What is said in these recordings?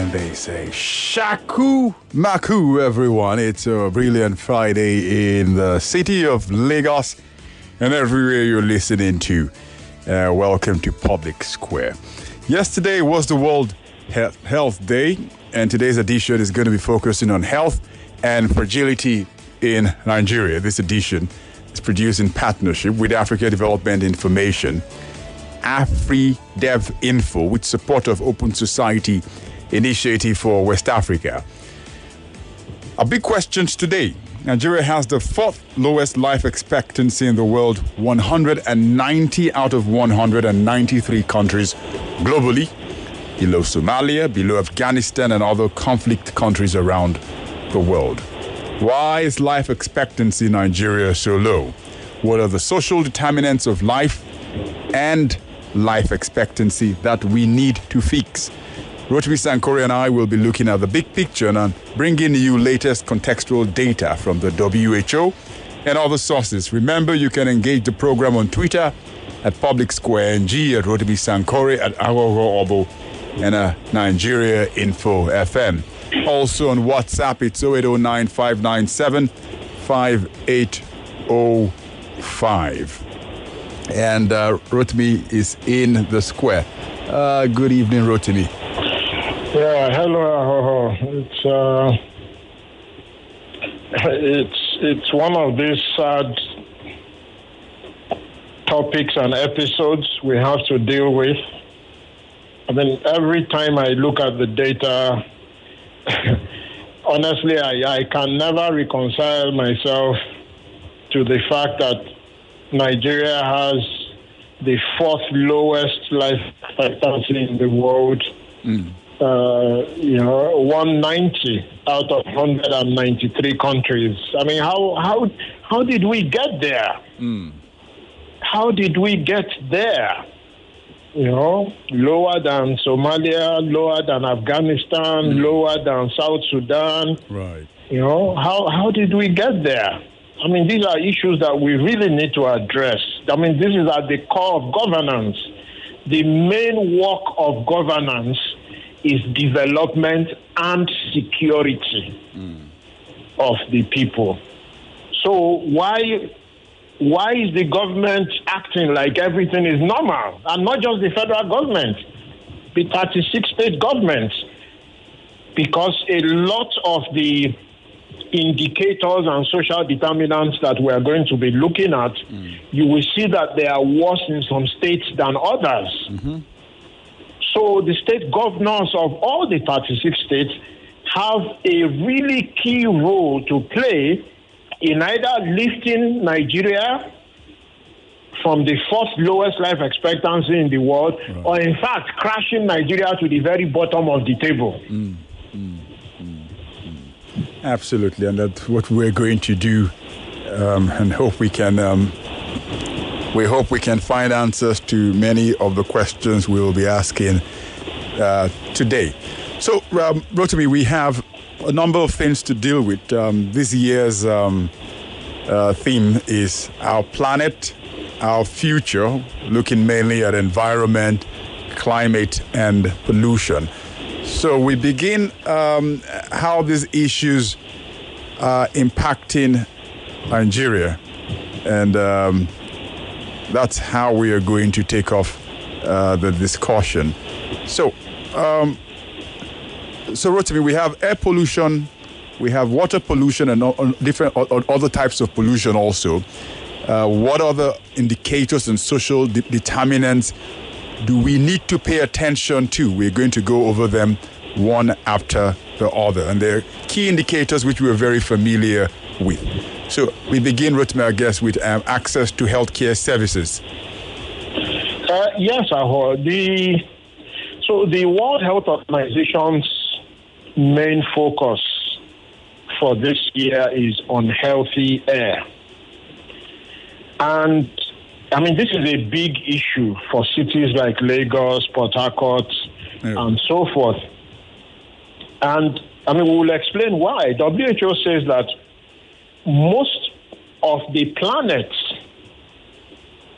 And they say, Shaku Maku, everyone. It's a brilliant Friday in the city of Lagos and everywhere you're listening to. Welcome to Public Square. Yesterday was the World Health Day, and today's edition is going to be focusing on health and fragility in Nigeria. This edition is produced in partnership with Africa Development Information, AfriDev Info, with support of Open Society Initiative for West Africa. Our big questions today. Nigeria has the fourth lowest life expectancy in the world, 190 out of 193 countries globally, below Somalia, below Afghanistan, and other conflict countries around the world. Why is life expectancy in Nigeria so low? What are the social determinants of life and life expectancy that we need to fix? Rotimi Sankore and I will be looking at the big picture and bringing you latest contextual data from the WHO and other sources. Remember, you can engage the program on Twitter at Public Square NG, at Rotimi Sankore, at Agogo Obo, and Nigeria Info FM. Also on WhatsApp, it's 0809-597-5805. And Rotimi is in the square. Good evening, Rotimi. Yeah, hello. It's one of these sad topics and episodes we have to deal with. I mean, every time I look at the data, honestly, I can never reconcile myself to the fact that Nigeria has the fourth lowest life expectancy in the world. 190 out of 193 countries. I mean, how did we get there? How did we get there? Lower than Somalia, lower than Afghanistan, lower than South Sudan. Right. How did we get there? I mean, these are issues that we really need to address. I mean, this is at the core of governance. The main work of governance is development and security of the people. So why is the government acting like everything is normal? And not just the federal government, the 36 state governments. Because a lot of the indicators and social determinants that we are going to be looking at, you will see that they are worse in some states than others. So the state governors of all the 36 states have a really key role to play in either lifting Nigeria from the first lowest life expectancy in the world, or in fact crashing Nigeria to the very bottom of the table. Absolutely, and that's what we're going to do, and hope we can find answers to many of the questions we will be asking today. So, Rotimi, we have a number of things to deal with. This year's theme is our planet, our future, looking mainly at environment, climate, and pollution. So we begin how these issues are impacting Nigeria, and that's how we are going to take off the discussion. So, Rotimi, we have air pollution, we have water pollution, and different other types of pollution also. What other indicators and social determinants do we need to pay attention to? We're going to go over them one after the other, and they're key indicators which we're very familiar with. So we begin, Rotimi, I guess, with access to healthcare services. Yes, Aho. So the World Health Organization's main focus for this year is on healthy air. And, I mean, this is a big issue for cities like Lagos, Port Harcourt, and so forth. And, I mean, we will explain why. WHO says that most of the planet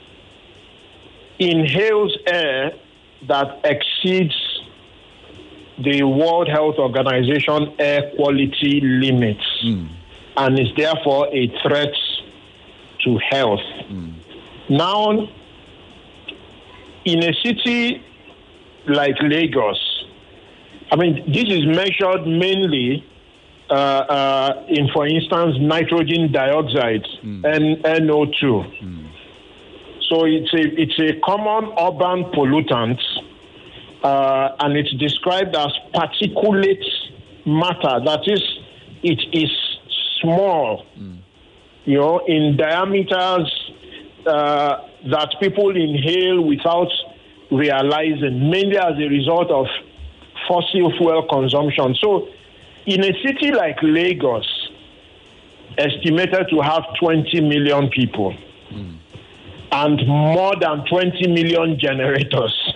inhales air that exceeds the World Health Organization air quality limits and is therefore a threat to health. Now, in a city like Lagos, I mean, this is measured mainly in, for instance, nitrogen dioxide, NO2. So it's a common urban pollutant, and it's described as particulate matter. That is, it is small, in diameters that people inhale without realizing, mainly as a result of fossil fuel consumption. So in a city like Lagos, estimated to have 20 million people, and more than 20 million generators.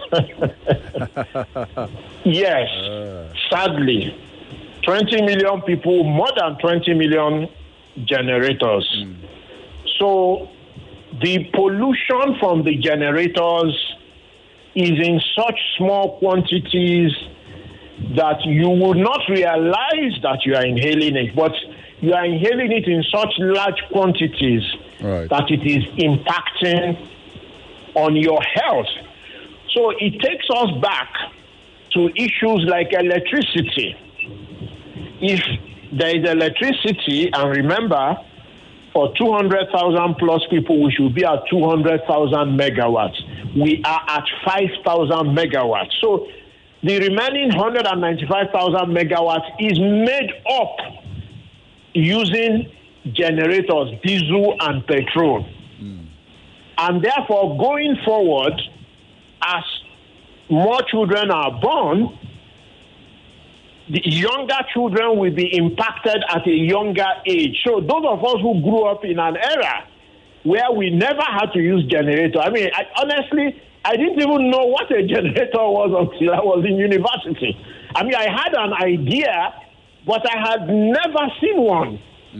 Yes, sadly, 20 million people, more than 20 million generators. So the pollution from the generators is in such small quantities that you would not realize that you are inhaling it, but you are inhaling it in such large quantities that it is impacting on your health. So it takes us back to issues like electricity. If there is electricity, and remember, for 200,000 plus people, we should be at 200,000 megawatts. We are at 5,000 megawatts. So the remaining 195,000 megawatts is made up using generators, diesel and petrol. And therefore, going forward, as more children are born, the younger children will be impacted at a younger age. So those of us who grew up in an era where we never had to use generator, I mean, honestly, I didn't even know what a generator was until I was in university. I mean, I had an idea, but I had never seen one.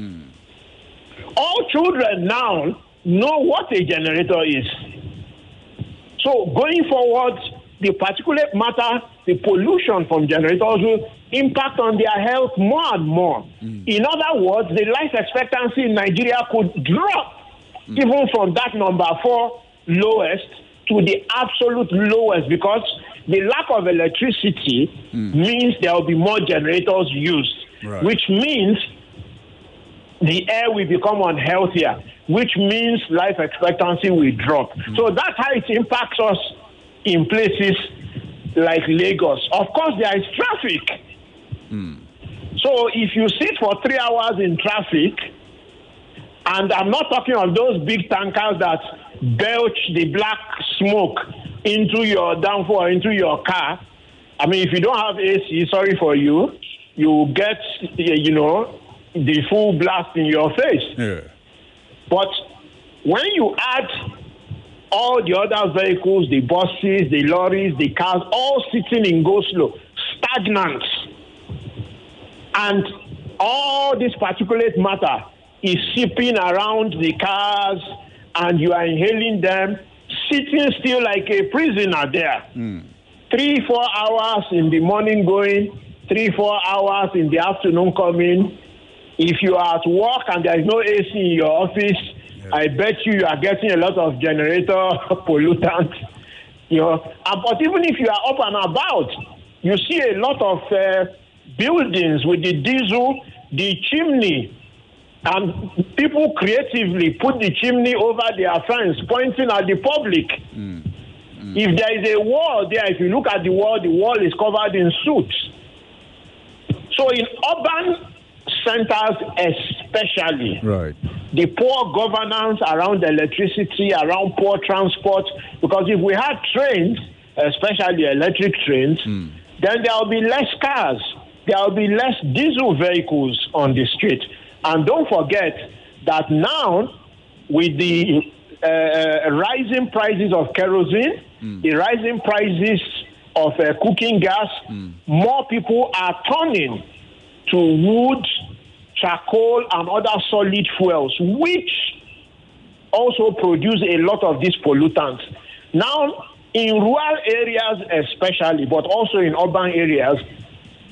All children now know what a generator is. So going forward, the particulate matter, the pollution from generators will impact on their health more and more. In other words, the life expectancy in Nigeria could drop even from that number 4 lowest to the absolute lowest, because the lack of electricity means there will be more generators used, which means the air will become unhealthier, which means life expectancy will drop. So that's how it impacts us in places like Lagos. Of course, there is traffic. So if you sit for 3 hours in traffic, and I'm not talking of those big tankers that belch the black smoke into your downfall, into your car. I mean, if you don't have AC, sorry for you, you get, the full blast in your face. But when you add all the other vehicles, the buses, the lorries, the cars, all sitting in go-slow, stagnant, and all this particulate matter is seeping around the cars, and you are inhaling them, sitting still like a prisoner there. 3-4 hours in the morning going, 3-4 hours in the afternoon coming. If you are at work and there is no AC in your office, I bet you are getting a lot of generator pollutant. But even if you are up and about, you see a lot of buildings with the diesel, the chimney, and people creatively put the chimney over their fence, pointing at the public. If there is a wall there, if you look at the wall is covered in soot. So in urban centers especially, the poor governance around electricity, around poor transport, because if we had trains, especially electric trains, then there will be less cars, there will be less diesel vehicles on the street. And don't forget that now, with the rising prices of kerosene, the rising prices of cooking gas, more people are turning to wood, charcoal, and other solid fuels, which also produce a lot of these pollutants. Now, in rural areas especially, but also in urban areas,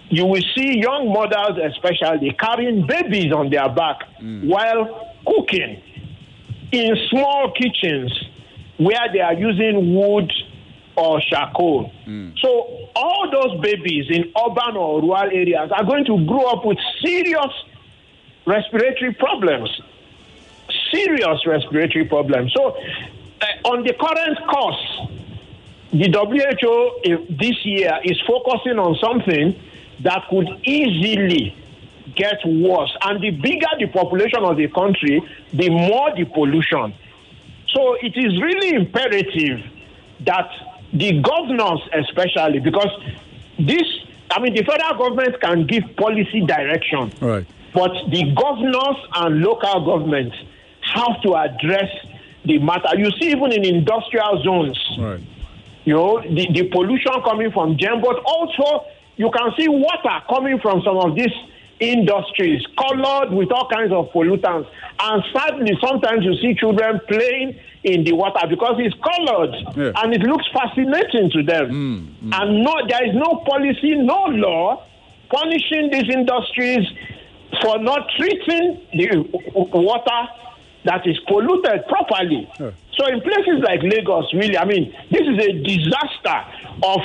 you will see young mothers especially carrying babies on their back while cooking in small kitchens where they are using wood or charcoal. So all those babies in urban or rural areas are going to grow up with serious respiratory problems. Serious respiratory problems. So on the current course, the WHO this year is focusing on something that could easily get worse. And the bigger the population of the country, the more the pollution. So it is really imperative that the governors especially, because the federal government can give policy direction. Right. But the governors and local governments have to address the matter. You see, even in industrial zones, right. The pollution coming from them, but also you can see water coming from some of these industries colored with all kinds of pollutants. And sadly, sometimes you see children playing in the water because it's colored and it looks fascinating to them. And there is no policy, no law punishing these industries for not treating the water that is polluted properly. So in places like Lagos, really, this is a disaster of,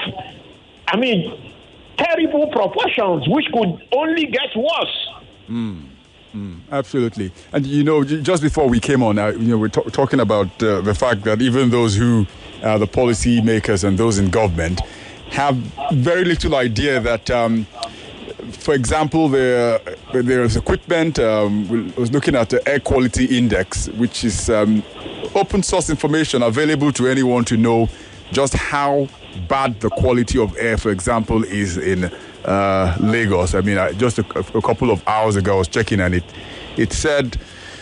terrible proportions, which could only get worse. Absolutely. And, just before we came on, we're talking about the fact that even those who are the policy makers and those in government have very little idea that, for example, there's equipment. I was looking at the air quality index, which is open source information available to anyone to know just how bad the quality of air, for example, is in Lagos. Just a couple of hours ago, I was checking, and it said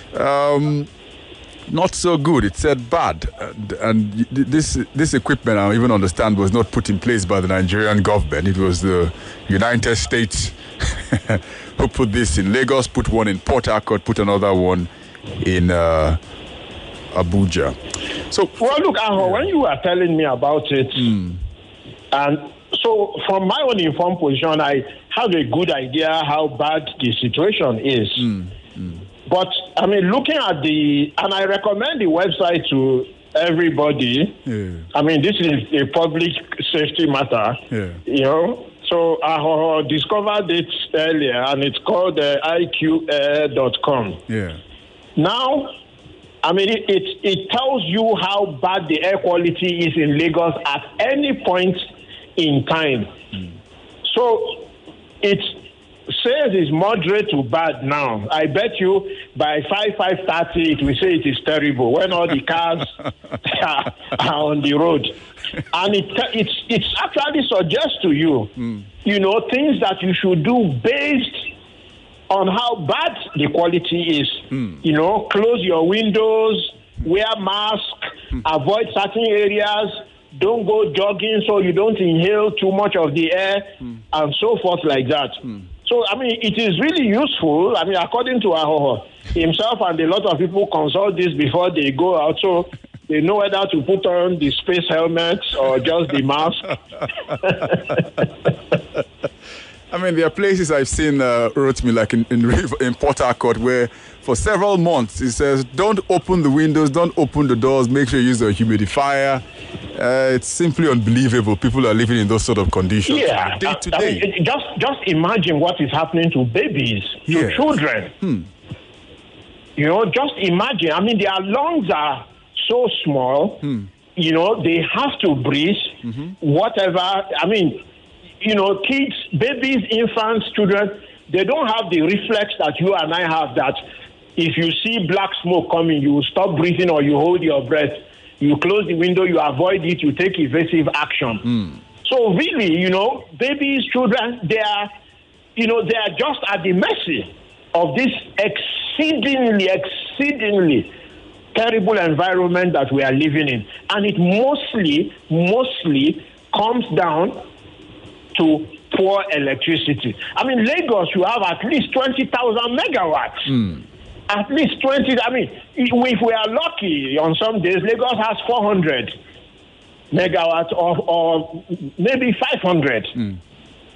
not so good. It said bad, and this equipment, I even understand, was not put in place by the Nigerian government. It was the United States who put this in Lagos, put one in Port Harcourt, put another one in Abuja. So, well, look, when you were telling me about it, and so from my own informed position, I have a good idea how bad the situation is. But, looking at and I recommend the website to everybody. This is a public safety matter. So I discovered it earlier, and it's called iqair.com. Now, it tells you how bad the air quality is in Lagos at any point in time. So it says it's moderate to bad now. I bet you by 5:30 it will say it is terrible when all the cars are on the road. And it actually suggests to you, things that you should do based on how bad the quality is. Close your windows, wear mask, avoid certain areas, don't go jogging so you don't inhale too much of the air, and so forth like that. So, it is really useful. According to Ahoho himself, and a lot of people consult this before they go out, so they know whether to put on the space helmets or just the mask. There are places I've seen, Rotimi, like in Port Harcourt, where for several months it says, don't open the windows, don't open the doors, make sure you use a humidifier. It's simply unbelievable. People are living in those sort of conditions day to day. Just imagine what is happening to babies, to children. Just imagine. Their lungs are so small, they have to breathe, whatever. Kids, babies, infants, children, they don't have the reflex that you and I have, that if you see black smoke coming, you stop breathing or you hold your breath. You close the window, you avoid it, you take evasive action. So really, babies, children, they are just at the mercy of this exceedingly terrible environment that we are living in. And it mostly comes down to poor electricity. Lagos, you have at least 20,000 megawatts. At least 20. If we are lucky, on some days, Lagos has 400 megawatts or maybe 500.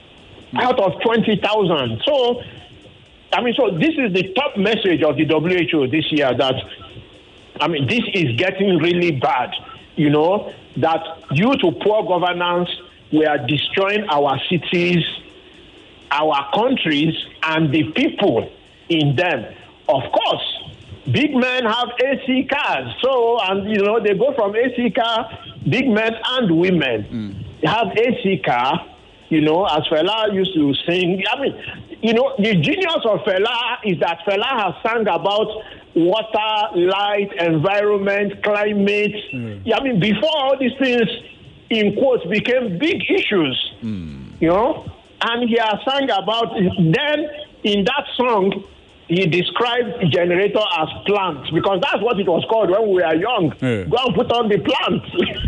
out of 20,000. So, so this is the top message of the WHO this year, that, this is getting really bad, that due to poor governance, we are destroying our cities, our countries, and the people in them. Of course, big men have AC cars. So, they go from AC car, big men and women have AC car, as Fela used to sing. The genius of Fela is that Fela has sung about water, light, environment, climate. Before all these things, in quotes, became big issues, and he has sung about, then in that song, he described generator as plants, because that's what it was called when we were young. Yeah. Go and put on the plant.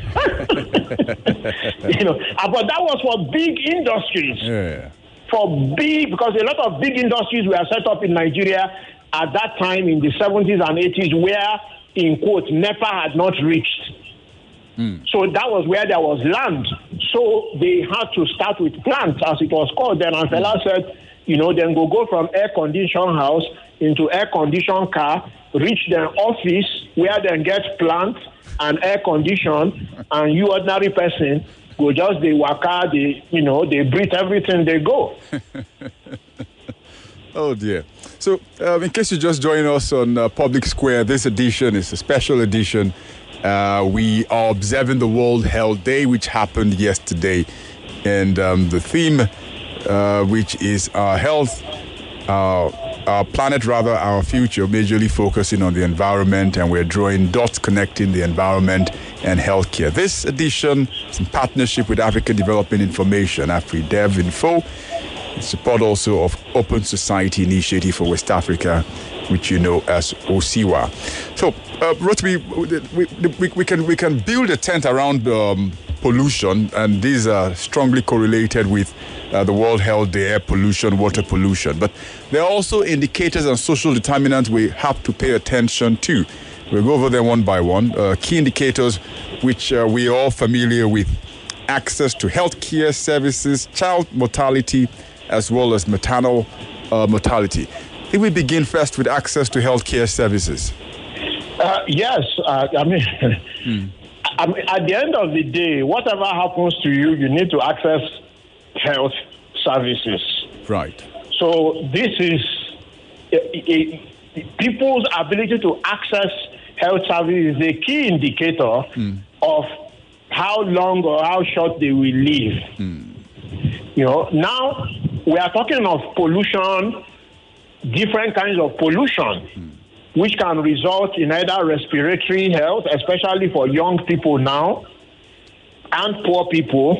But that was for big industries. Yeah. Because a lot of big industries were set up in Nigeria at that time in the 70s and 80s, where, in quotes, NEPA had not reached. So that was where there was land. So they had to start with plants, as it was called then. And Fela said, then go from air-conditioned house into air-conditioned car, reach their office where they get plant and air-conditioned, and you ordinary person go just they waka, they breathe everything, they go. Oh, dear. So, in case you just joined us on Public Square, this edition is a special edition. We are observing the World Health Day, which happened yesterday. And the theme, which is our health, our planet, rather, our future, majorly focusing on the environment. And we're drawing dots connecting the environment and healthcare. This edition is in partnership with African Development Information, AfriDev Info, in support also of Open Society Initiative for West Africa, which you know as OSIWA. So, Rotimi, we can build a tent around pollution, and these are strongly correlated with the World Health Day, air pollution, water pollution. But there are also indicators and social determinants we have to pay attention to. We'll go over them one by one. Key indicators which we are all familiar with: access to healthcare services, child mortality, as well as maternal mortality. If we begin first with access to healthcare services. Yes, at the end of the day, whatever happens to you, you need to access health services. Right. So this is people's ability to access health services is a key indicator of how long or how short they will live. Now we are talking of pollution, different kinds of pollution, which can result in either respiratory health, especially for young people now, and poor people,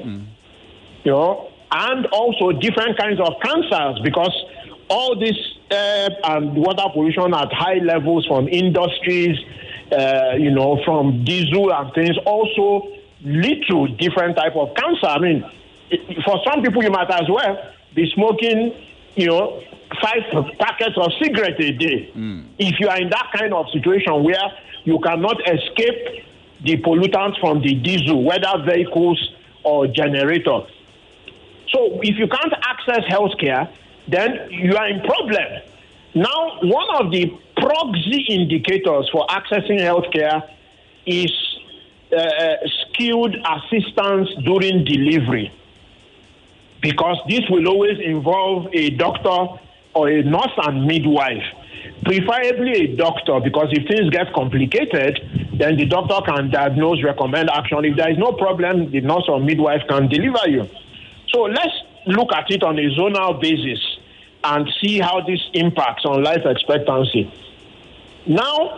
and also different kinds of cancers, because all this air and water pollution at high levels from industries, from diesel and things, also lead to different type of cancer. For some people, you might as well be smoking, 5 packets of cigarettes a day. If you are in that kind of situation where you cannot escape the pollutants from the diesel, whether vehicles or generators. So if you can't access healthcare, then you are in problem. Now, one of the proxy indicators for accessing healthcare is skilled assistance during delivery, because this will always involve a doctor or a nurse and midwife, preferably a doctor, because if things get complicated, then the doctor can diagnose, recommend action. If there is no problem, the nurse or midwife can deliver you. So let's look at it on a zonal basis and see how this impacts on life expectancy. Now,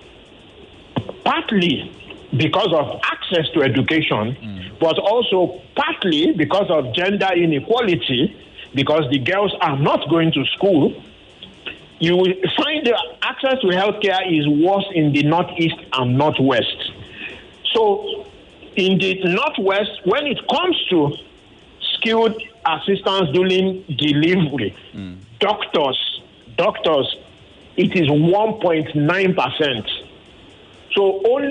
partly because of access to education, but also partly because of gender inequality, because the girls are not going to school, you will find the access to healthcare is worse in the Northeast and Northwest. So in the Northwest, when it comes to skilled assistance during delivery, doctors, it is 1.9%. So only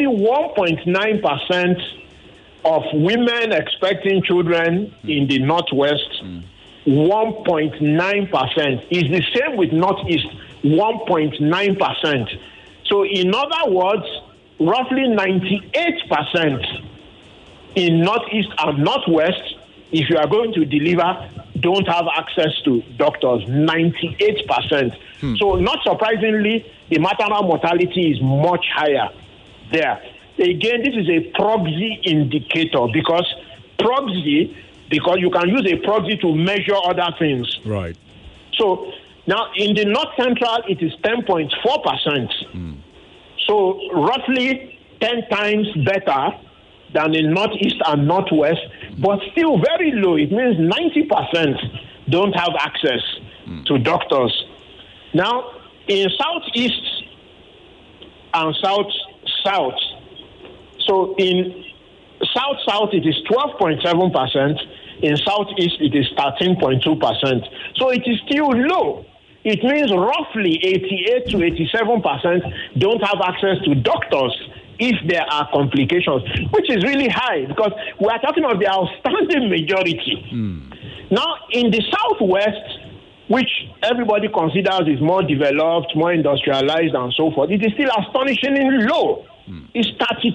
1.9% of women expecting children in the Northwest 1.9%. It's the same with Northeast, 1.9%. So in other words, roughly 98% in Northeast and Northwest, if you are going to deliver, don't have access to doctors, 98%. So not surprisingly, the maternal mortality is much higher there. Again, this is a proxy indicator because you can use a proxy to measure other things. Right. So now in the North Central, it is 10.4%. So roughly 10 times better than in Northeast and Northwest, but still very low. It means 90% don't have access to doctors. Now, in Southeast and South-South, so in South-South it is 12.7%, in Southeast it is 13.2%. So it is still low. It means roughly 88 to 87% don't have access to doctors if there are complications, which is really high because we are talking about the outstanding majority. Now, in the Southwest, which everybody considers is more developed, more industrialized, and so forth, it is still astonishingly low. It's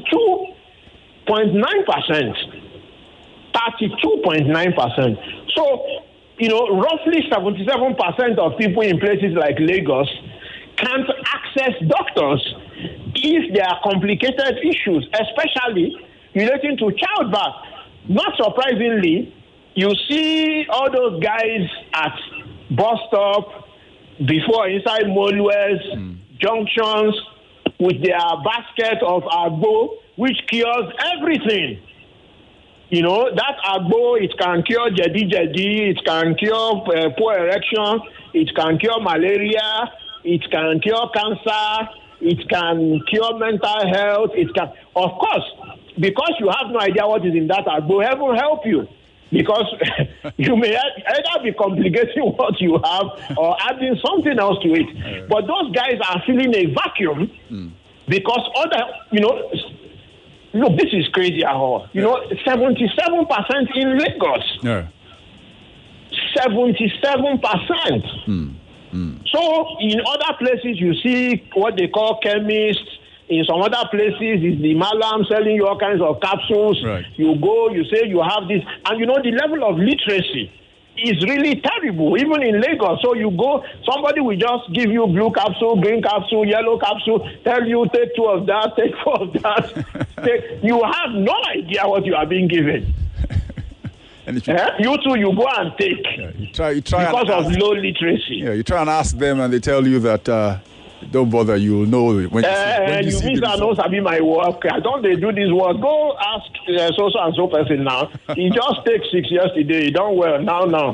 32.9%. 32.9%. So, roughly 77% of people in places like Lagos can't access doctors if there are complicated issues, especially relating to childbirth. Not surprisingly, you see all those guys at bus stop, before inside motorways, junctions, with their basket of agbo, which cures everything. That agbo, it can cure jadi, it can cure poor erection, it can cure malaria, it can cure cancer, it can cure mental health, it can, of course, because you have no idea what is in that agbo, heaven help you. Because you may either be complicating what you have or adding something else to it. But those guys are filling a vacuum because look, this is crazy at all. 77% in Lagos. 77%. So in other places, you see what they call chemists. In some other places, it's the malam selling you all kinds of capsules. Right. You go, you say you have this. And the level of literacy is really terrible, even in Lagos. So you go, somebody will just give you blue capsule, green capsule, yellow capsule, tell you take 2 of that, take 4 of that. You have no idea what you are being given. And you too, you go and take. You try because of low literacy. Yeah, you try and ask them, and they tell you that don't bother. You'll know when you see mean I know Sabi my work. I don't they do this work. Go ask so and so person now. He just takes 6 yesterday. He done well now.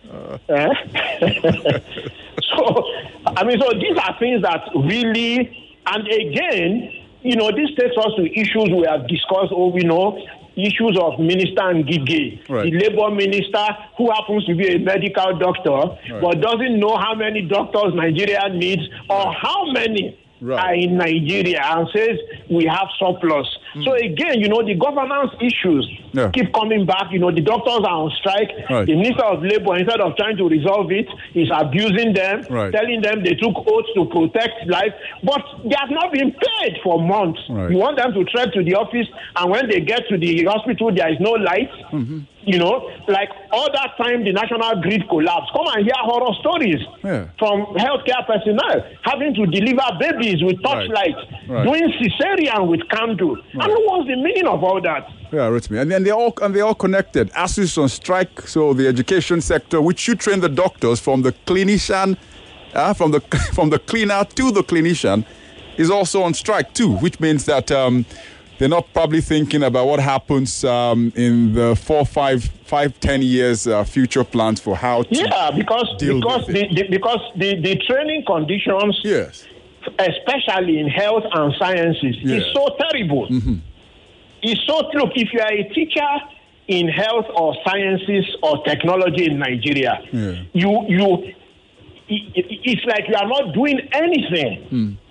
So these are things that really, and again, this takes us to issues we have discussed. Issues of Minister Ngige, right. The labor minister who happens to be a medical doctor, but doesn't know how many doctors Nigeria needs or how many are in Nigeria, and says we have surplus. So again, the governance issues keep coming back. The doctors are on strike. The Minister of Labor, instead of trying to resolve it, is abusing them, telling them they took oaths to protect life, but they have not been paid for months. You want them to trek to the office, and when they get to the hospital, there is no light. Like all that time the national grid collapsed. Come and hear horror stories from healthcare personnel having to deliver babies with torchlight, doing cesarean with candle. I mean, what's the meaning of all that? Yeah, Rotimi. And then they're all connected. ASU is on strike, so the education sector, which should train the doctors from the clinician, from the cleaner to the clinician, is also on strike too, which means that they're not probably thinking about what happens in the 4, 5, 10 years future plans for how to because the training conditions, especially in health and sciences, is so terrible. It's so look, if you are a teacher in health or sciences or technology in Nigeria, it's like you are not doing anything.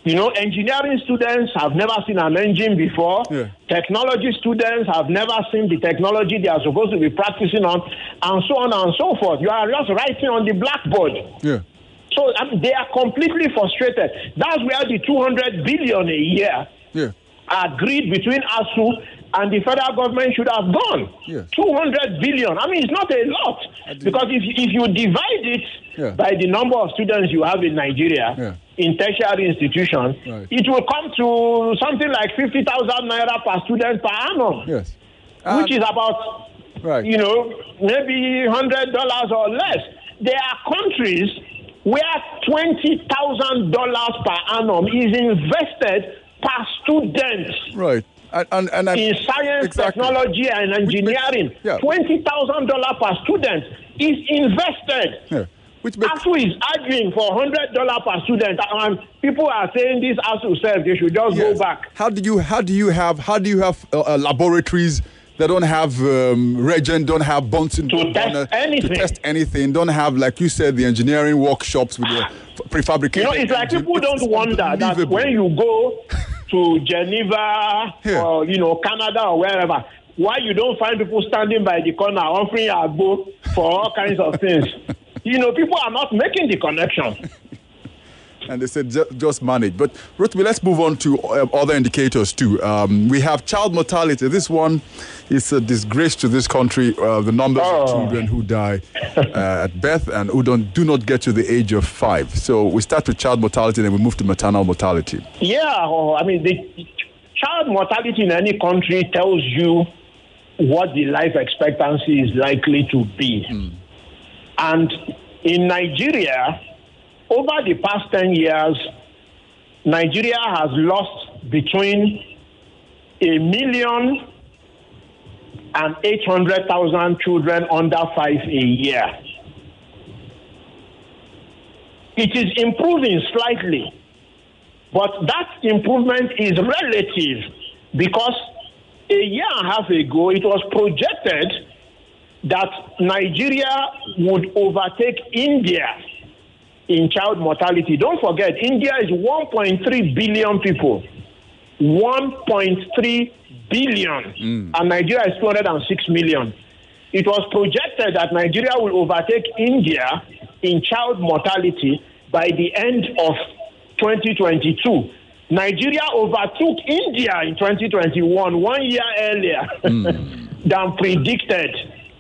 You know, engineering students have never seen an engine before. Yeah. Technology students have never seen the technology they are supposed to be practicing on, and so on and so forth. You are just writing on the blackboard. Yeah. So they are completely frustrated. That's where the 200 billion a year agreed between ASU and the federal government should have gone. Yes. 200 billion. I mean, it's not a lot. Because if you divide it by the number of students you have in Nigeria in tertiary institutions, it will come to something like 50,000 naira per student per annum. Yes. Which is about, you know, maybe $100 or less. There are countries where $20,000 per annum is invested per student. Right. And in science, technology, and engineering, $20,000 per student is invested. Yeah. ASU is arguing for $100 per student, and people are saying this ASU self, they should just go back. How do you have laboratories that don't have reagent, don't have Bunsen to test anything, don't have, like you said, the engineering workshops with the prefabricated. You know, it's like people don't wonder that when you go to Geneva or, you know, Canada or wherever, why you don't find people standing by the corner offering a go for all kinds of things. You know, people are not making the connection. And they said just manage. But Rotimi, let's move on to other indicators too. We have child mortality. This one is a disgrace to this country. The numbers of children who die at birth and who do not get to the age of 5. So we start with child mortality, then we move to maternal mortality. Yeah, I mean, the child mortality in any country tells you what the life expectancy is likely to be. And in Nigeria, over the past 10 years, Nigeria has lost between 1,800,000 children under 5 a year. It is improving slightly, but that improvement is relative because a year and a half ago, it was projected that Nigeria would overtake India in child mortality. Don't forget, India is 1.3 billion people. 1.3 billion. And Nigeria is 206 million. It was projected that Nigeria will overtake India in child mortality by the end of 2022. Nigeria overtook India in 2021, 1 year earlier than predicted.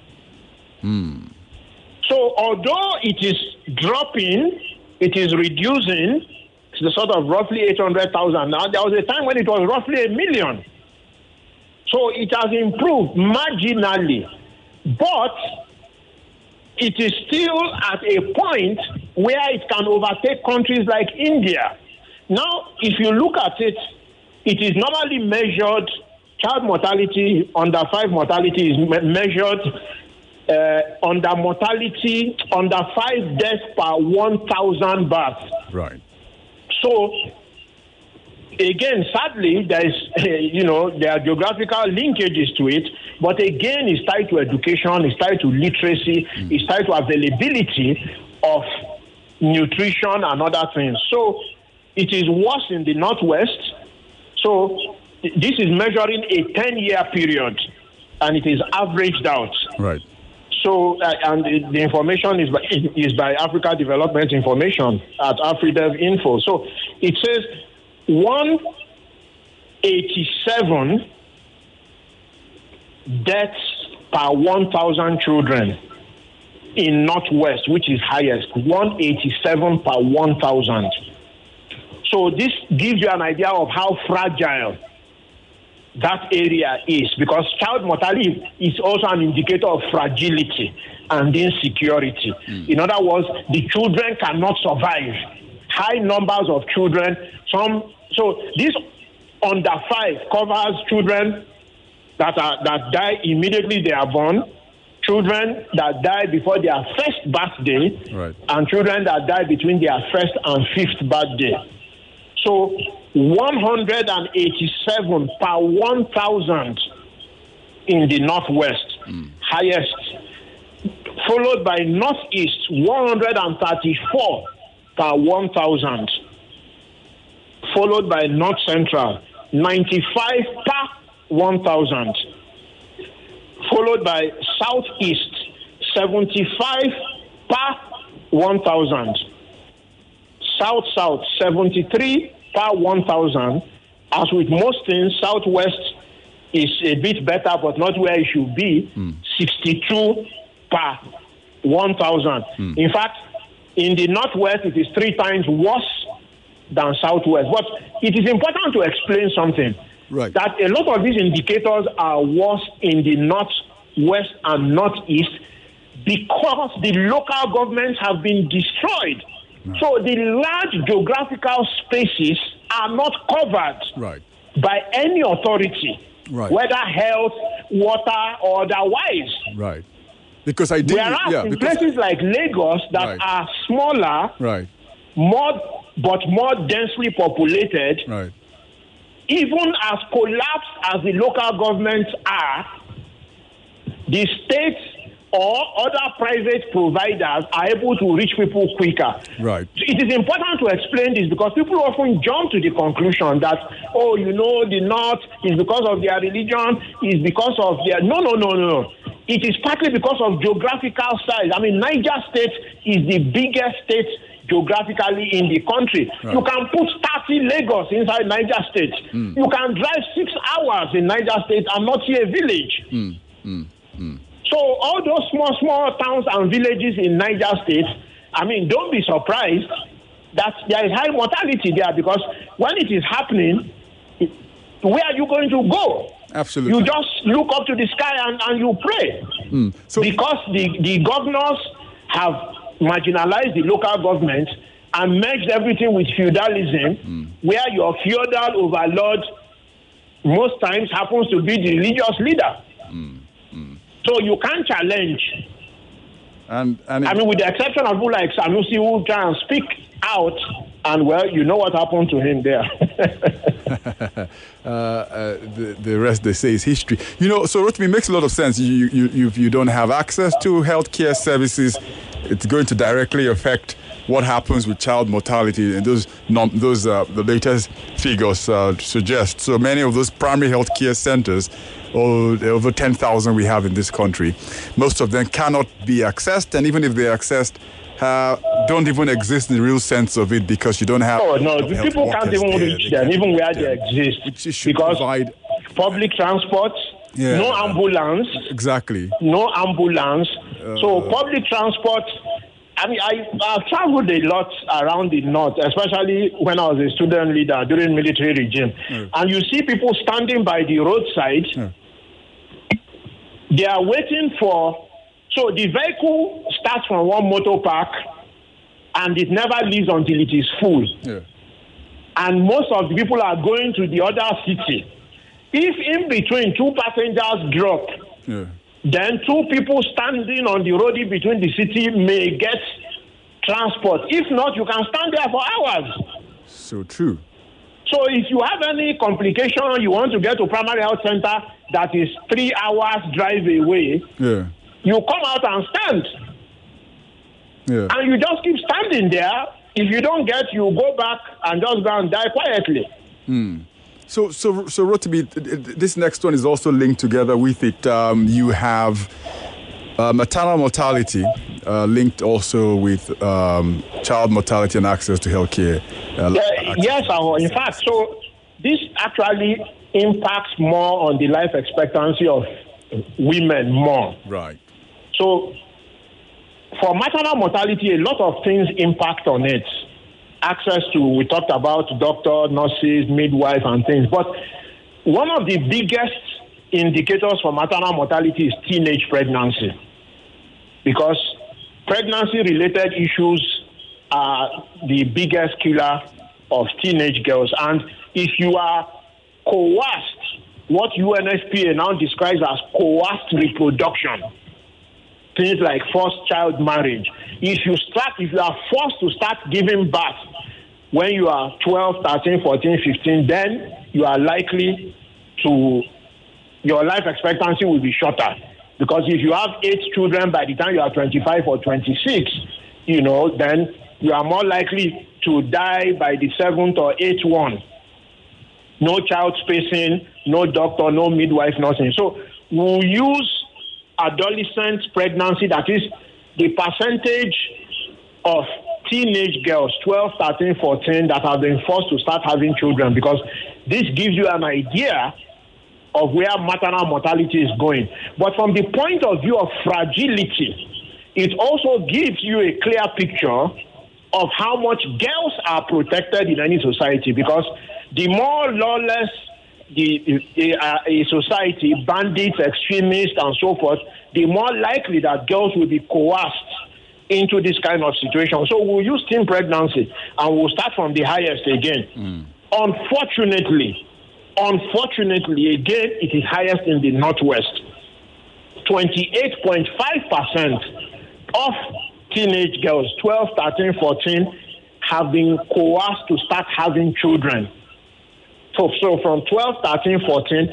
So although it is dropping, it is reducing to the sort of roughly 800,000. Now, there was a time when it was roughly 1 million. So it has improved marginally. But it is still at a point where it can overtake countries like India. Now, if you look at it, it is normally measured, child mortality, under 5 mortality is measured under 5 deaths per 1,000 births. Right. So, again, sadly, there is, there are geographical linkages to it, but again, it's tied to education, it's tied to literacy, it's tied to availability of nutrition and other things. So, it is worse in the Northwest. So, this is measuring a 10-year period, and it is averaged out. Right. So, and the information is by Africa Development Information at AfriDev Info. So, it says 187 deaths per 1,000 children in Northwest, which is highest, 187 per 1,000. So, this gives you an idea of how fragile that area is, because child mortality is also an indicator of fragility and insecurity. In other words, the children cannot survive. High numbers of children. So this under 5 covers children that die immediately they are born, children that die before their first birthday, right, and children that die between their first and 5th birthday. So 187 per 1,000 in the Northwest, highest, followed by Northeast, 134 per 1,000, followed by North Central, 95 per 1,000. Followed by Southeast, 75 per 1,000. South, 73 per 1,000. As with most things, Southwest is a bit better, but not where it should be. 62 per 1,000. In fact, in the Northwest, it is 3 times worse than Southwest. But it is important to explain something. Right. That a lot of these indicators are worse in the Northwest and Northeast because the local governments have been destroyed. Right. So the large geographical spaces are not covered by any authority, whether health, water, or otherwise. Right. Because I did. Whereas in places like Lagos that are smaller, more densely populated, even as collapsed as the local governments are, the states or other private providers are able to reach people quicker. Right. It is important to explain this because people often jump to the conclusion that, the North is because of their religion, is because of their... No. It is partly because of geographical size. I mean, Niger State is the biggest state geographically in the country. Right. You can put 30 Lagos inside Niger State. You can drive 6 hours in Niger State and not see a village. So all those small towns and villages in Niger State, I mean, don't be surprised that there is high mortality there because when it is happening, where are you going to go? Absolutely. You just look up to the sky and you pray. Because the governors have marginalized the local government and merged everything with feudalism, where your feudal overlord most times happens to be the religious leader. So you can't challenge. And I mean, with the exception of people like Sanusi who try and speak out, and well, you know what happened to him there. The rest, they say, is history. So Rotimi, makes a lot of sense. You don't have access to healthcare services. It's going to directly affect what happens with child mortality, and the latest figures suggest. So many of those primary healthcare centers, over 10,000 we have in this country, most of them cannot be accessed, and even if they're accessed, don't even exist in the real sense of it because you don't have... people can't even reach them, even where they exist, because public transport, no ambulance. Exactly. No ambulance. So public transport... I mean, I've traveled a lot around the north, especially when I was a student leader during military regime. And you see people standing by the roadside. They are waiting for... So the vehicle starts from one motor park and it never leaves until it is full. And most of the people are going to the other city. If in between 2 passengers drop... then 2 people standing on the road in between the city may get transport. If not, you can stand there for hours. So true. So if you have any complication, you want to get to primary health center that is 3 hours drive away, you come out and stand. And you just keep standing there. If you don't get, you go back and just go and die quietly. So Rotimi, this next one is also linked together with it. You have maternal mortality linked also with child mortality and access to healthcare. Yes, in fact, so this actually impacts more on the life expectancy of women more. Right. So for maternal mortality, a lot of things impact on it. Access to, we talked about doctor, nurses, midwife, and things. But one of the biggest indicators for maternal mortality is teenage pregnancy. Because pregnancy-related issues are the biggest killer of teenage girls. And if you are coerced, what UNFPA now describes as coerced reproduction, things like forced child marriage. If you are forced to start giving birth when you are 12, 13, 14, 15, then you are likely to, your life expectancy will be shorter. Because if you have 8 children by the time you are 25 or 26, then you are more likely to die by the 7th or 8th one. No child spacing, no doctor, no midwife, nothing. So we'll use adolescent pregnancy, that is the percentage of teenage girls, 12, 13, 14, that have been forced to start having children, because this gives you an idea of where maternal mortality is going. But from the point of view of fragility, it also gives you a clear picture of how much girls are protected in any society, because the more lawless a society, bandits, extremists, and so forth, the more likely that girls will be coerced into this kind of situation. So we'll use teen pregnancy, and we'll start from the highest again. Unfortunately, again, it is highest in the Northwest. 28.5% of teenage girls, 12, 13, 14, have been coerced to start having children. So from 12, 13, 14,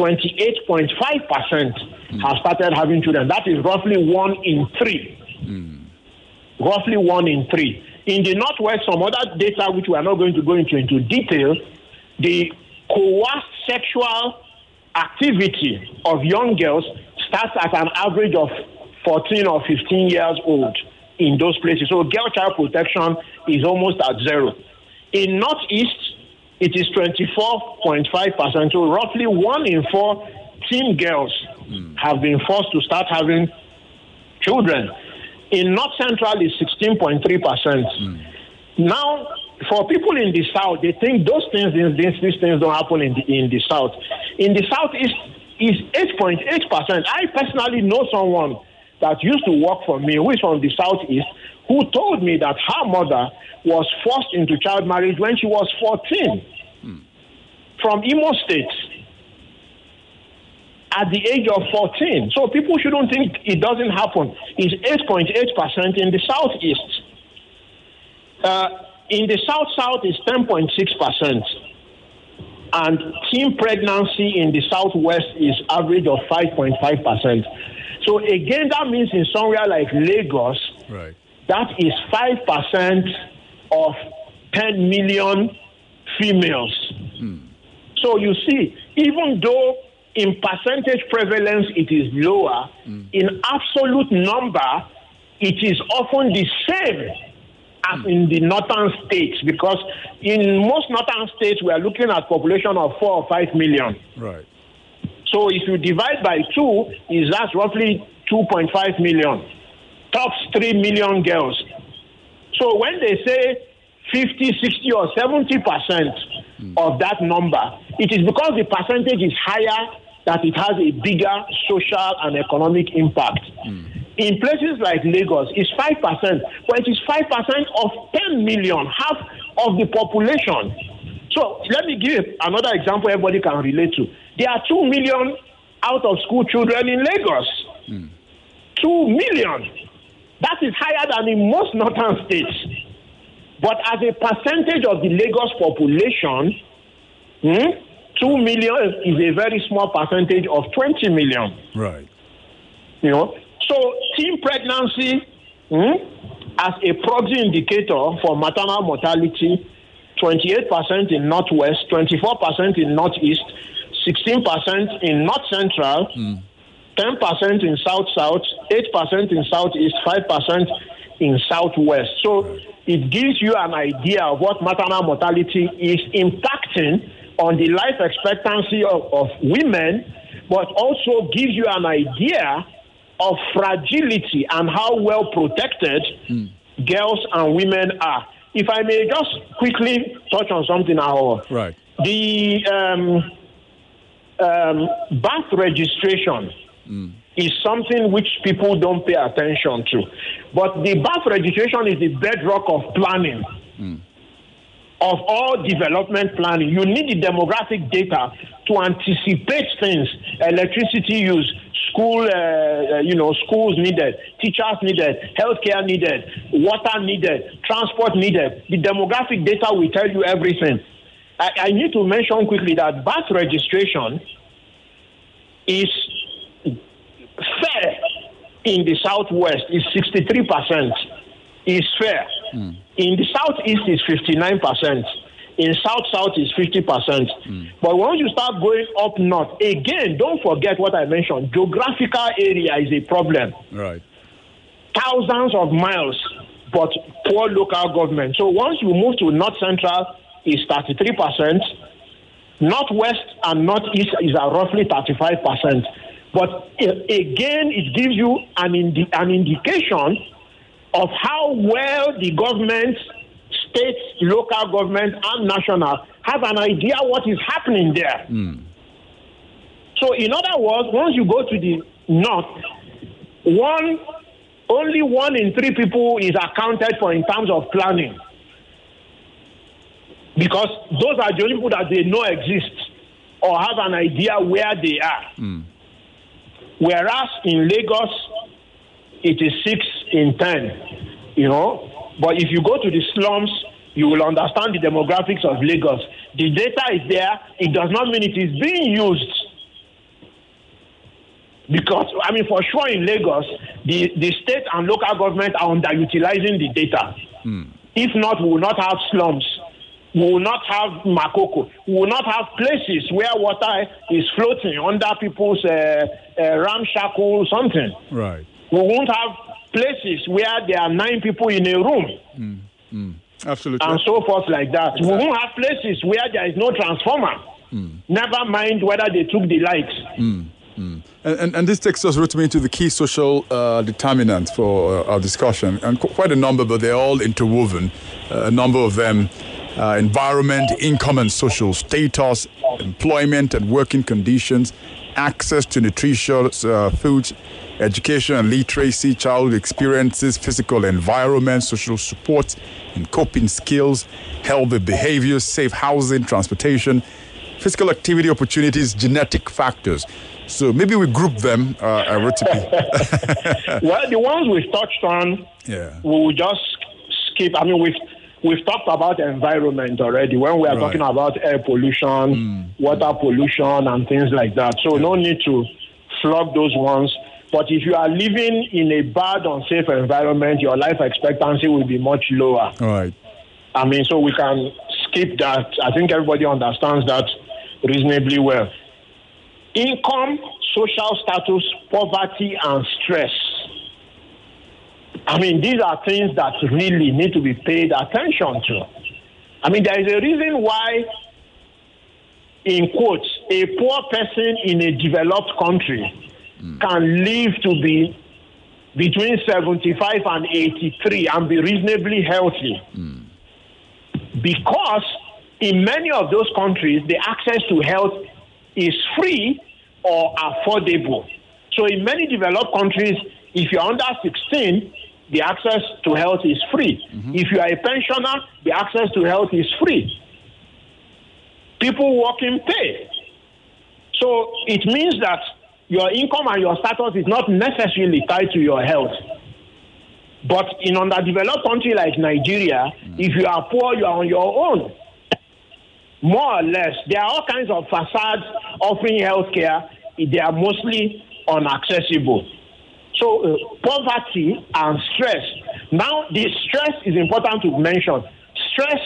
28.5% have started having children. That is roughly 1 in 3. Roughly 1 in 3. In the Northwest, some other data which we are not going to go into detail, the coerced sexual activity of young girls starts at an average of 14 or 15 years old in those places. So girl child protection is almost at zero. In Northeast, it is 24.5%. So roughly 1 in 4 teen girls have been forced to start having children. In North Central, it's 16.3%. Now, for people in the South, they think these things don't happen in the South. In the Southeast, it's 8.8%. I personally know someone that used to work for me, who is from the Southeast, who told me that her mother was forced into child marriage when she was 14 from Imo State at the age of 14. So people shouldn't think it doesn't happen. It's 8.8% in the Southeast. In the South, it's 10.6%. And teen pregnancy in the Southwest is average of 5.5%. So again, that means in somewhere like Lagos, right, that is 5% of 10 million females. So you see, even though in percentage prevalence it is lower, in absolute number, it is often the same as in the northern states, because in most northern states, we are looking at population of 4 or 5 million. Right. So if you divide by 2, that's roughly 2.5 million. Tops 3 million girls. So when they say 50, 60, or 70% of that number, it is because the percentage is higher that it has a bigger social and economic impact. In places like Lagos, it's 5%, but it is 5% of 10 million, half of the population. So let me give another example everybody can relate to. There are 2 million out-of-school children in Lagos. 2 million. That is higher than in most northern states. But as a percentage of the Lagos population, 2 million is a very small percentage of 20 million. Right. You know, so teen pregnancy as a proxy indicator for maternal mortality, 28% in Northwest, 24% in Northeast, 16% in North Central, 10% in South-South, 8% in Southeast, 5% in Southwest. So it gives you an idea of what maternal mortality is impacting on the life expectancy of women, but also gives you an idea of fragility and how well protected girls and women are. If I may just quickly touch on something, right. The birth registration is something which people don't pay attention to. But the birth registration is the bedrock of planning, of all development planning. You need the demographic data to anticipate things, electricity use, schools needed, teachers needed, healthcare needed, water needed, transport needed. The demographic data will tell you everything. I need to mention quickly that birth registration is fair in the Southwest. Is 63%. Is fair. In the southeast is 59%. In south is 50%. But once you start going up north, again, don't forget what I mentioned. Geographical area is a problem. Right. Thousands of miles, but poor local government. So once you move to north central, is 33%. Northwest and northeast is at roughly 35%. But again, it gives you an indication of how well the government, state, local government, and national have an idea what is happening there. So in other words, once you go to the north, only 1 in 3 people is accounted for in terms of planning. Because those are the only people that they know exist or have an idea where they are. Whereas in Lagos, it is 6 in 10, you know. But if you go to the slums, you will understand the demographics of Lagos. The data is there. It does not mean it is being used. Because, I mean, for sure in Lagos, the state and local government are underutilizing the data. If not, we will not have slums. We will not have Makoko. We will not have places where water is floating under people's ramshackle something. Right. We won't have places where there are 9 people in a room. Absolutely. And so forth like that. Exactly. We won't have places where there is no transformer. Never mind whether they took the lights. And this takes us, Rotimi, into the key social determinants for our discussion. And quite a number, but they're all interwoven. A number of them. Environment, income and social status, employment and working conditions, access to nutritious foods, education and literacy, childhood experiences, physical environment, social support and coping skills, healthy behaviors, safe housing, transportation, physical activity opportunities, genetic factors. So maybe we group them, Rotimi. Well, the ones we've touched on, we will just skip. I mean, we've talked about environment already when we are talking about air pollution, water pollution, and things like that. So no need to flog those ones. But if you are living in a bad, unsafe environment, your life expectancy will be much lower. Right. I mean, so we can skip that. I think everybody understands that reasonably well. Income, social status, poverty, and stress. I mean, these are things that really need to be paid attention to. I mean, there is a reason why, in quotes, a poor person in a developed country can live to be between 75 and 83 and be reasonably healthy. Because in many of those countries, the access to health is free or affordable. So in many developed countries, if you're under 16, the access to health is free. If you are a pensioner, the access to health is free. People working pay. So it means that your income and your status is not necessarily tied to your health. But in an underdeveloped country like Nigeria, if you are poor, you are on your own. More or less, there are all kinds of facades offering health care. They are mostly inaccessible. So poverty and stress. Now, the stress is important to mention. Stress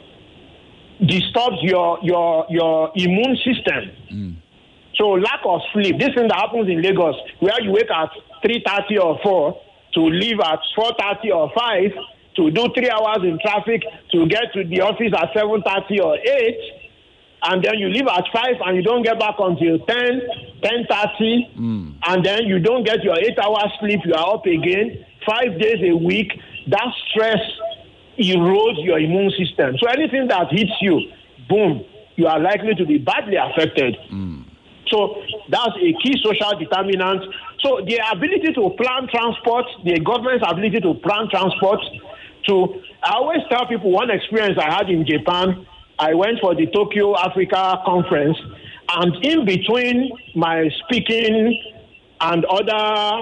disturbs your immune system. So lack of sleep. This thing that happens in Lagos, where you wake at 3:30 or 4 to leave at 4:30 or 5 to do 3 hours in traffic to get to the office at 7:30 or 8, and then you leave at 5 and you don't get back until 10:30, and then you don't get your 8 hours sleep, you are up again 5 days a week. That stress erodes your immune system. So anything that hits you, boom, you are likely to be badly affected. So that's a key social determinant. So the ability to plan transport, the government's ability to plan transport, I always tell people one experience I had in Japan. I went for the Tokyo Africa conference, and in between my speaking and other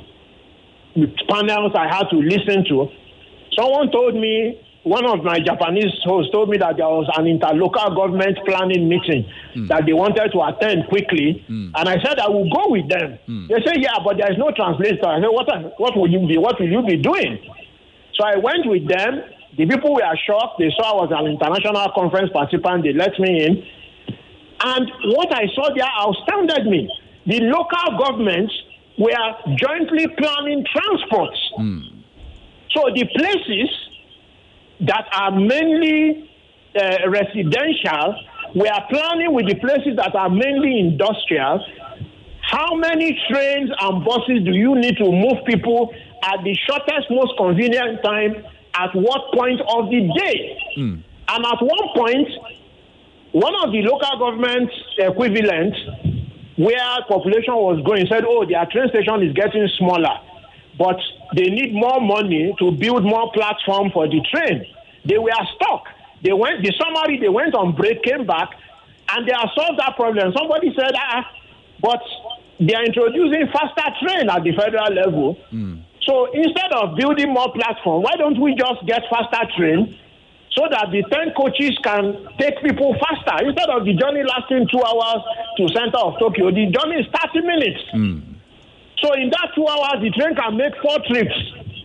panels I had to listen to, someone told me, one of my Japanese hosts told me that there was an interlocal government planning meeting that they wanted to attend quickly. And I said, I will go with them. They said, yeah, but there is no translator. I said, what will you be doing? So I went with them, The people were shocked. They saw I was an international conference participant. They let me in. And what I saw there astounded me. The local governments were jointly planning transports. So the places that are mainly residential, we are planning with the places that are mainly industrial. How many trains and buses do you need to move people at the shortest, most convenient time, at what point of the day? And at one point, one of the local government equivalents where population was going said, oh, their train station is getting smaller, but they need more money to build more platform for the train. They were stuck. They went on break, came back, and they have solved that problem. Somebody said, but they are introducing faster train at the federal level. So instead of building more platform, why don't we just get faster train so that the 10 coaches can take people faster? Instead of the journey lasting 2 hours to center of Tokyo, the journey is 30 minutes. So in that 2 hours, the train can make 4 trips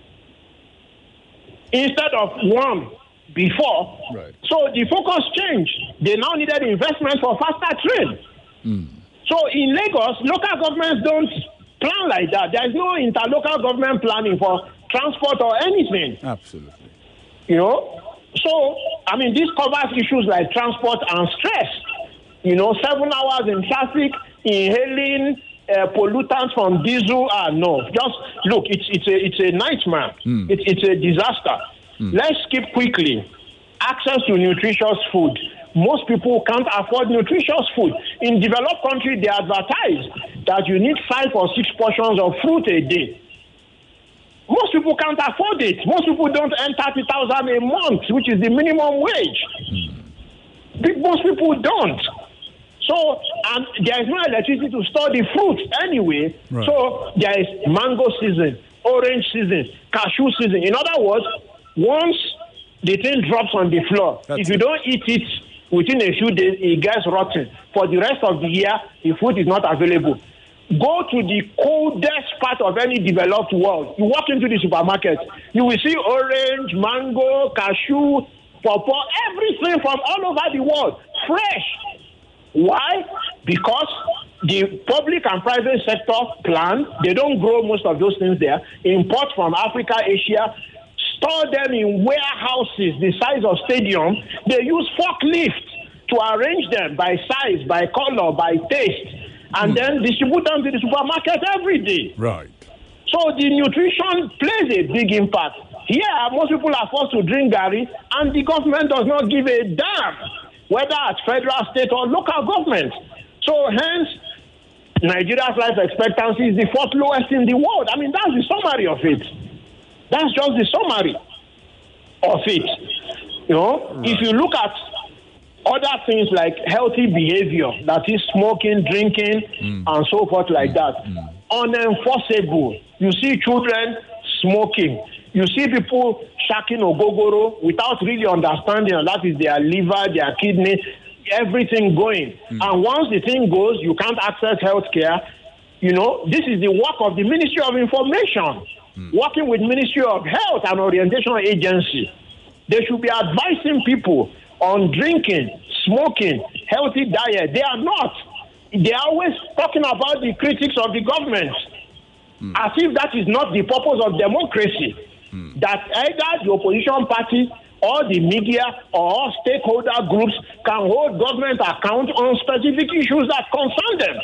instead of 1 before. Right. So the focus changed. They now needed investment for faster train. So in Lagos, local governments don't plan like that. There is no interlocal government planning for transport or anything. Absolutely. You know? So, I mean, this covers issues like transport and stress. 7 hours in traffic, inhaling pollutants from diesel. No, just look, it's a nightmare. It's a disaster. Let's skip quickly. Access to nutritious food. Most people can't afford nutritious food. In developed countries, they advertise that you need 5 or 6 portions of fruit a day. Most people can't afford it. Most people don't earn 30,000 a month, which is the minimum wage. Most people don't. So, and there is no electricity to store the fruit anyway. Right. So there is mango season, orange season, cashew season. In other words, once the thing drops on the floor, if you don't eat it within a few days, it gets rotten. For the rest of the year, the food is not available. Go to the coldest part of any developed world. You walk into the supermarket, you will see orange, mango, cashew, pawpaw, everything from all over the world, fresh. Why? Because the public and private sector plan, they don't grow most of those things there, import from Africa, Asia, store them in warehouses the size of stadium. They use forklifts to arrange them by size, by color, by taste, and then distribute them to the supermarket every day. Right. So the nutrition plays a big impact. Here, most people are forced to drink garri, and the government does not give a damn, whether at federal, state, or local government. So hence, Nigeria's life expectancy is the 4th lowest in the world. I mean, that's the summary of it. That's just the summary of it. Right. If you look at other things like healthy behavior, that is smoking, drinking, and so forth like that, unenforceable. You see children smoking. You see people shacking ogogoro without really understanding that is their liver, their kidney, everything going. And once the thing goes, you can't access health care. This is the work of the Ministry of Information, working with Ministry of Health and Orientation Agency. They should be advising people on drinking, smoking, healthy diet. They are not. They are always talking about the critics of the government, as if that is not the purpose of democracy. That either the opposition party or the media or stakeholder groups can hold government account on specific issues that concern them.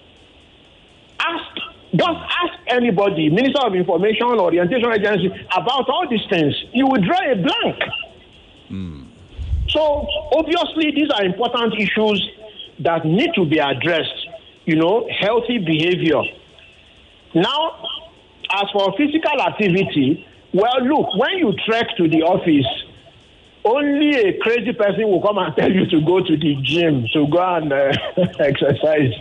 Just ask anybody, Minister of Information, Orientation Agency, about all these things. You will draw a blank. So, obviously, these are important issues that need to be addressed. Healthy behavior. Now, as for physical activity, well, look, when you trek to the office, only a crazy person will come and tell you to go to the gym, to go and exercise.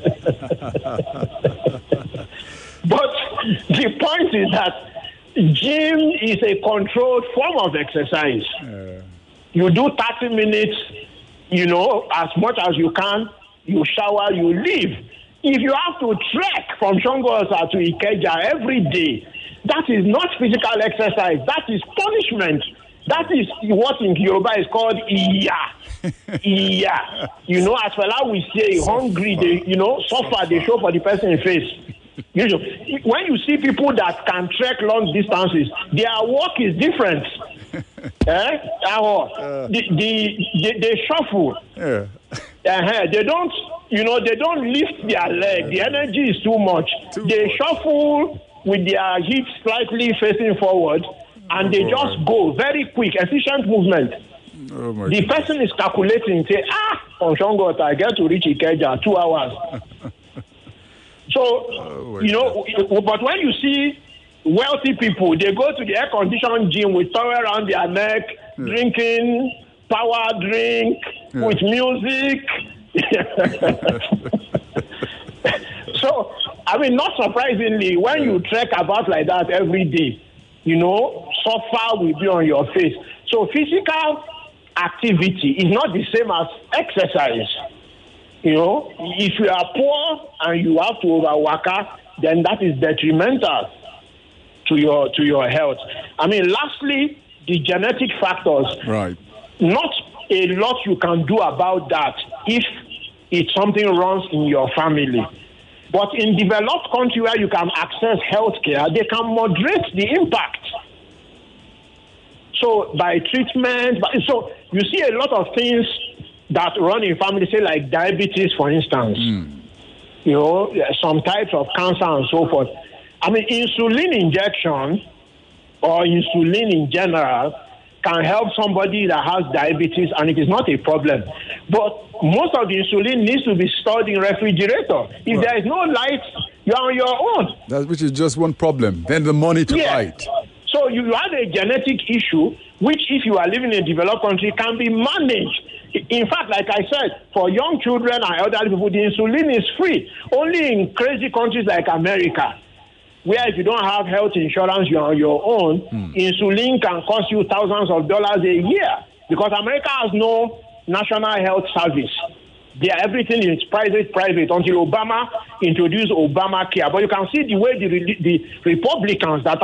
But the point is that gym is a controlled form of exercise. You do 30 minutes, as much as you can, you shower, you leave. If you have to trek from Shongosa to Ikeja every day, that is not physical exercise. That is punishment. That is what in Yoruba is called iya. Iya. You know, as well as we say, hungry, they, you know, suffer, they show for the person in face. You know, when you see people that can trek long distances, their work is different. They shuffle. Yeah. They don't, you know, they don't lift their leg. The energy is too much. They shuffle with their hips slightly facing forward, and they just go very quick, efficient movement. The person is calculating, say, on Shongot, I get to reach Ikeja 2 hours. So, you know, but when you see wealthy people, they go to the air-conditioned gym with towel around their neck, drinking power drink with music. So, I mean, not surprisingly, when you trek about like that every day, you know, suffer will be on your face. So physical activity is not the same as exercise. You know, if you are poor and you have to overwork, then that is detrimental to your health. I mean, lastly, the genetic factors. Right. Not a lot you can do about that if it's something runs in your family. But in developed countries where you can access health care, they can moderate the impact. So by treatment, so you see a lot of things that run in families, say like diabetes, for instance. You know, some types of cancer and so forth. I mean, insulin injection or insulin in general can help somebody that has diabetes, and it is not a problem. But most of the insulin needs to be stored in refrigerator. If there is no light, you're on your own. That which is just one problem. Then the money to buy it. So you have a genetic issue, which if you are living in a developed country, can be managed. In fact, like I said, for young children and elderly people, the insulin is free. Only in crazy countries like America, where if you don't have health insurance, you're on your own, insulin can cost you thousands of dollars a year, because America has no national health service. Everything is private until Obama introduced Obamacare. But you can see the way the Republicans that